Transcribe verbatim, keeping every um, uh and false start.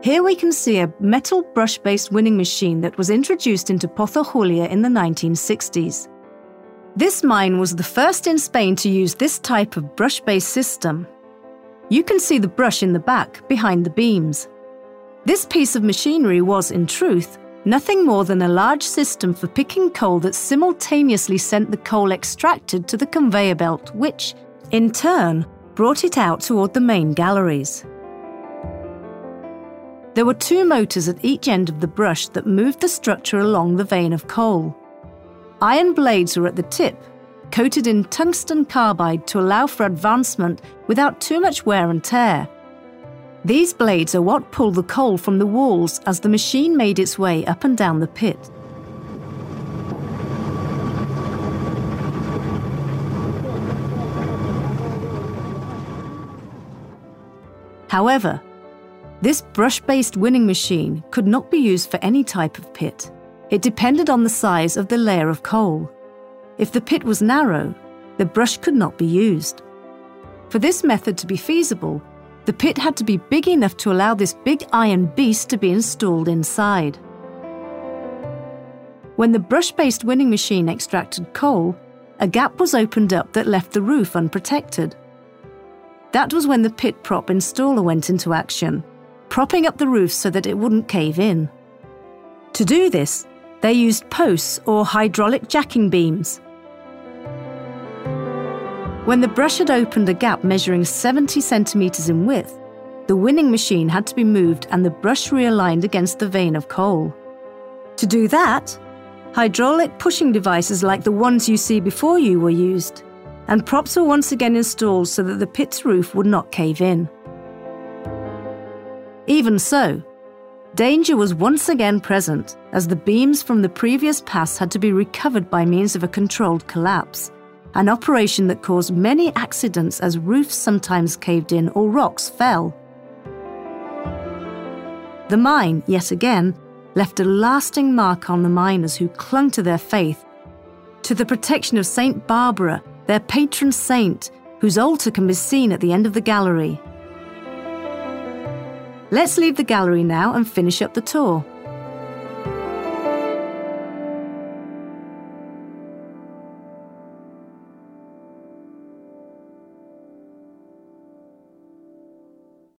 Here we can see a metal brush-based winning machine that was introduced into Pozo Julia in the nineteen sixties. This mine was the first in Spain to use this type of brush-based system. You can see the brush in the back, behind the beams. This piece of machinery was, in truth, nothing more than a large system for picking coal that simultaneously sent the coal extracted to the conveyor belt, which, in turn, brought it out toward the main galleries. There were two motors at each end of the brush that moved the structure along the vein of coal. Iron blades were at the tip, coated in tungsten carbide to allow for advancement without too much wear and tear. These blades are what pulled the coal from the walls as the machine made its way up and down the pit. However, this brush-based winning machine could not be used for any type of pit. It depended on the size of the layer of coal. If the pit was narrow, the brush could not be used. For this method to be feasible, the pit had to be big enough to allow this big iron beast to be installed inside. When the brush-based winning machine extracted coal, a gap was opened up that left the roof unprotected. That was when the pit prop installer went into action, propping up the roof so that it wouldn't cave in. To do this, they used posts or hydraulic jacking beams. When the brush had opened a gap measuring seventy centimeters in width, the winning machine had to be moved and the brush realigned against the vein of coal. To do that, hydraulic pushing devices like the ones you see before you were used, and props were once again installed so that the pit's roof would not cave in. Even so, danger was once again present, as the beams from the previous pass had to be recovered by means of a controlled collapse, an operation that caused many accidents as roofs sometimes caved in or rocks fell. The mine, yet again, left a lasting mark on the miners who clung to their faith, to the protection of Saint Barbara, their patron saint, whose altar can be seen at the end of the gallery. Let's leave the gallery now and finish up the tour.